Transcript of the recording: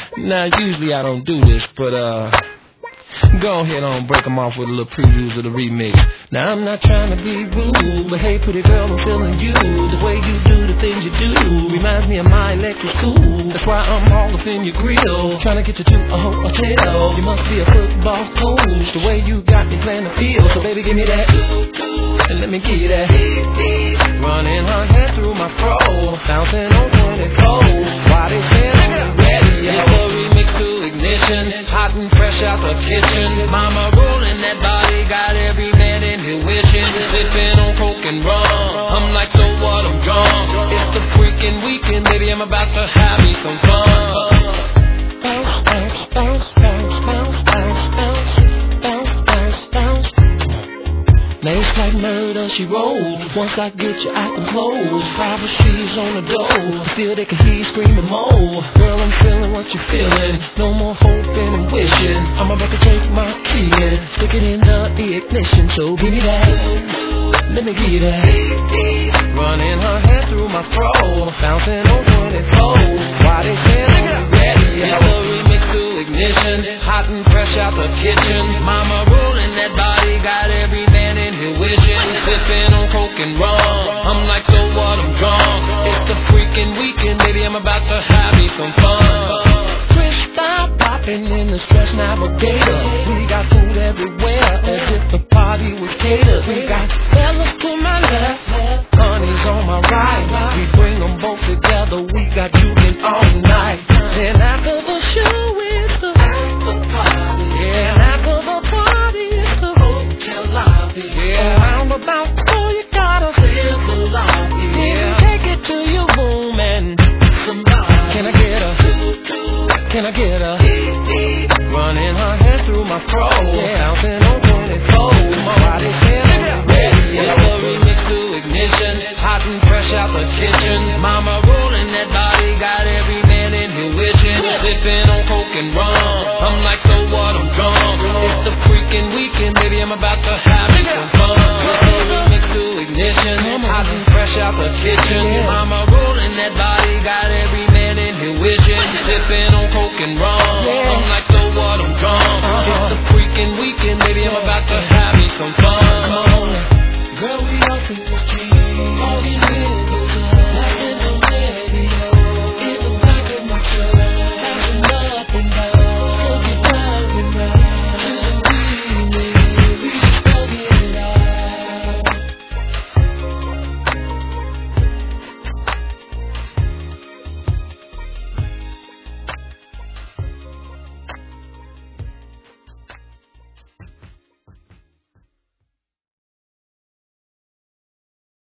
Now, usually I don't do this, but go ahead on, break them off with a little previews of the remix. Now I'm not trying to be rude, but hey pretty girl, I'm feeling you. The way you do the things you do reminds me of my electric school. That's why I'm all up in your grill, trying to get you to a hotel. You must be a football coach, the way you got me playing the field. So baby, give me that, and let me give you that. Running her hair through my fro, bouncing on 24. Why they say I'm ready? It's a remix to ignition, hot and fresh out the kitchen. Mama rolling that body, got every man in here wishing. Sipping on coke and rum, I'm like, so what, I'm drunk. It's the freaking weekend, baby, I'm about to have me some fun. Bounce, bounce, bounce, bounce, bounce, bounce, bounce, bounce, bounce, bounce. Now it's like murder, she rolled. Once I get you, I can close. Privacy's on the door, still they can hear you screaming more. Girl, I'm feeling what you're feeling, no more hoping and wishing. I'm about to take my key and stick it in the ignition. So give me that, let me give you that. Running her hair through my fro, bouncing on 24. Why they say I'm ready? It's a remix to ignition, hot and fresh out the kitchen. Mama rolling that body, got every man in here wishing. Sipping on coke and rum, I'm like, so what, I'm drunk. It's the freaking weekend, baby, I'm about to have me some fun. Crystal popping in the Stress Navigator. We got food everywhere, as if the party was catered. We got fellas to my left, honeys on my right. We bring them both together, we got juking all night. Then after the show is the after party. Yeah, after the party is the hotel lobby. Yeah, around about 4 you gotta feel the lobby. Yeah, take it to your room and somebody. Can I get a? Can I get a? Running her hair through my fro, bouncing on 24. My body feeling ready. It's a remix to ignition, hot and fresh out the kitchen. Mama rolling that body, got every man in here wishing. Sipping on coke and rum, I'm like, so what, I'm drunk. It's the freaking weekend, baby, I'm about to have me some fun. It's a remix to ignition, hot and fresh out the kitchen. Mama rolling that body, got every man in here wishing. Sipping on coke and rum,